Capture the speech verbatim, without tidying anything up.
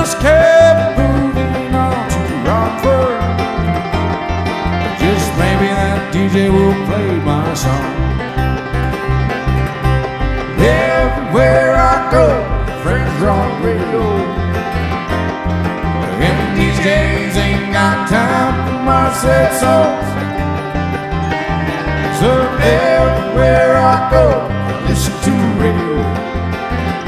just kept moving on to Rockford. Just maybe that D J will play my song. Everywhere I go, friends are on radio, and D Js ain't got time for my sad songs. So everywhere I go, I listen to radio.